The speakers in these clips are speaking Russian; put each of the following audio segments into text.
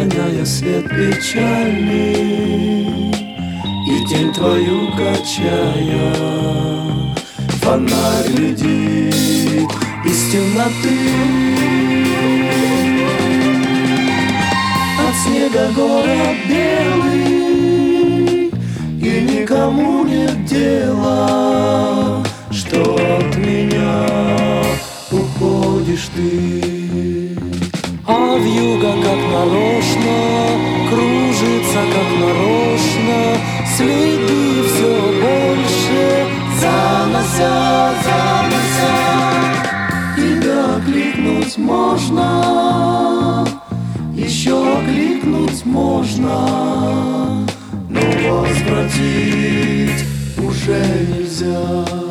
разгоняя свет печальный и тень твою качая. Фонарь глядит из темноты, от снега город белый, и никому нет дела, что от меня уходишь ты. А вьюга как нарочно кружится, как нарочно, следы все больше занося. Тебя кликнуть можно, еще кликнуть можно, но возвратить уже нельзя.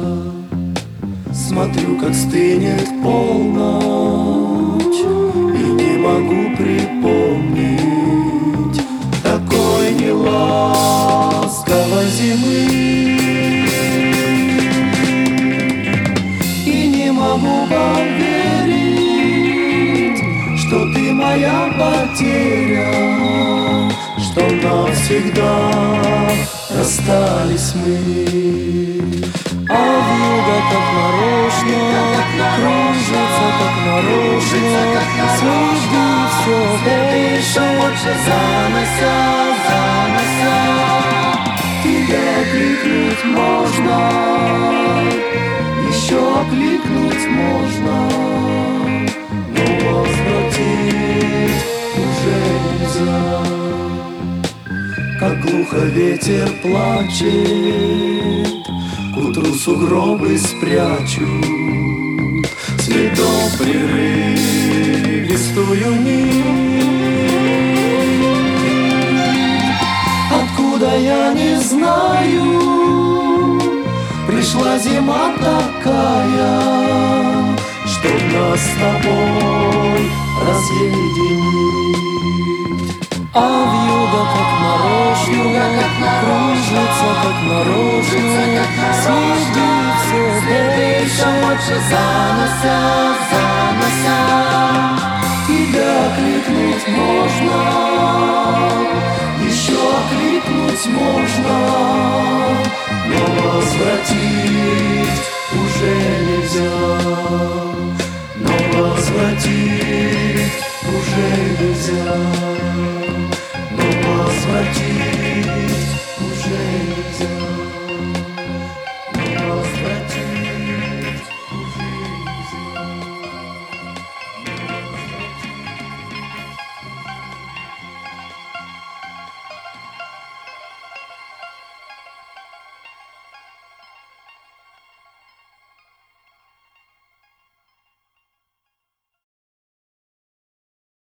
Смотрю, как стынет полночь, и не могу припомнить такой неласковой зимы. И не могу поверить, что ты моя потеря, что навсегда расстались мы. А вьюга как нарочно кружится, как нарочно, следы все больше занося. Тебя кликнуть можно, еще кликнуть можно, но возвратить уже нельзя. Как глухо ветер плачет, к утру сугробы спрячут следом прерывистую нить. Откуда я не знаю, пришла зима такая, чтоб нас с тобой разъединить. А вьюга как нарочно кружится, как нарочно, следы все больше занося. Тебя кликнуть можно, еще кликнуть можно, но возвратить уже нельзя. Но возвратить уже нельзя. Но возвратить